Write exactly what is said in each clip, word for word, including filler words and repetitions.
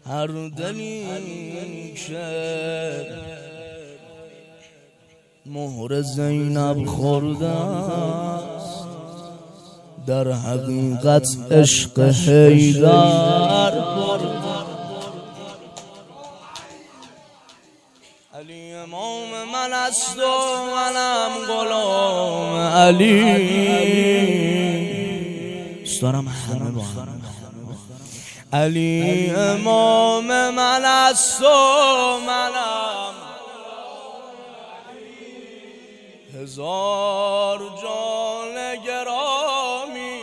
هر دلی که مهر زینب خورده است در حقیقت عشق حیدر برده. علی امام من است و منم غلام علی. دارم همه با هم علی امام من است و منم هزار جان گرامی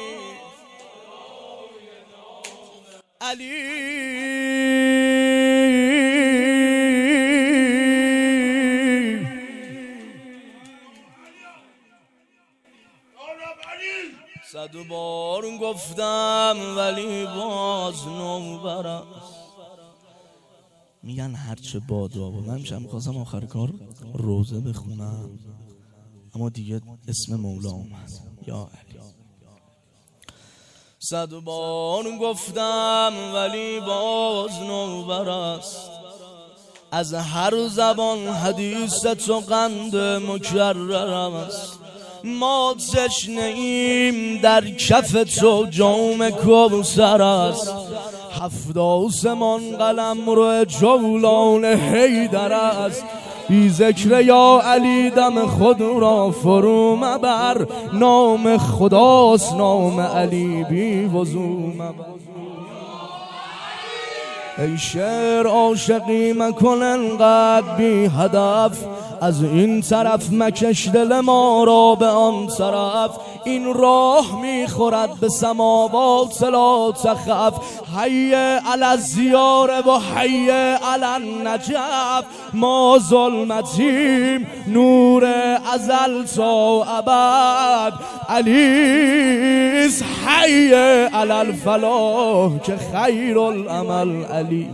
علی. صد بار گفتم ولی باز نوبر است. میگن هرچه بادا بود. من میشم میخواستم آخر کار روزه بخونم اما دیگه اسم مولا اومد یا علی. صد بار گفتم ولی باز نوبر است. از هر زبان حدیث تو قند مکررم است. ما تشنه ایم در کف تو جام کوثر است. هفت آسمان قلم رو جولان حیدر است. بی ذکر یا علی دم خود را فرو مبر. نام خداست نام علی بی وضو مبر. ای شعر عاشقی مکن انقدر بی هدف. از این طرف مکش دل ما را به آن طرف. این راه میخورد به سماوات لا تخف. حی علی الزیاره و حی علی النجف. ما ظلمتیم نور ازل تا ابد. علیست حی علی الفلاح که خیر العمل علی.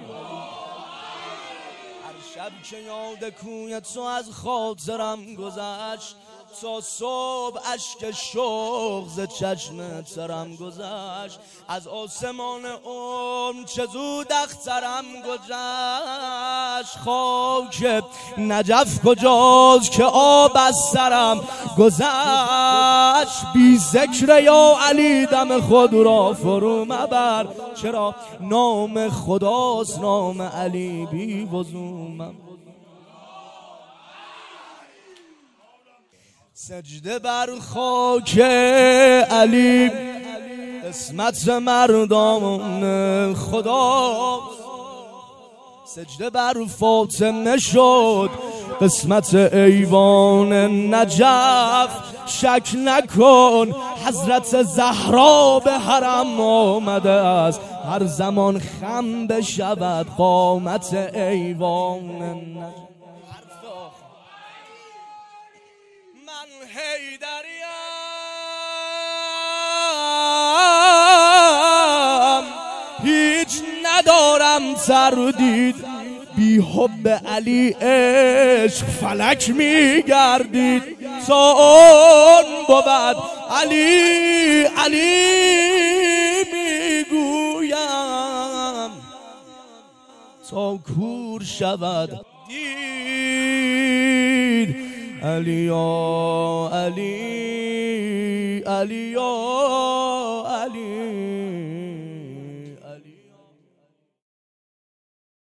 شب که یاد کوی تو از خاطرم گذشت تا صبح اشک شوق ز چشم ترم گذشت. از آسمان عمر چه زود اخترم گذشت. خاک نجف کجاست که آب از سرم گذشت. بی ذکر یا علی دم خود را فرو مبر. چرا نام خداست نام علی بی وضو مبر. سجده بر خاک علی قسمت مردان خدا. سجده بر فاطمه شد قسمت ایوان نجف. شک نکن حضرت زهرا به حرم آمده است. هر زمان خم بشود قامت ایوان نجف. من حیدریم هیچ ندارم تردید. بی حب علی عشق فلک میگردید. تا اون بود علی علی میگویم تا کور شود دید. علی یا علی علی یا علی.